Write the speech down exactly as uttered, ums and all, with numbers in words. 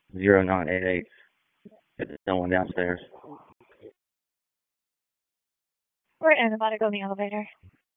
zero nine eight eight. It's someone downstairs. We're in about to go in the elevator.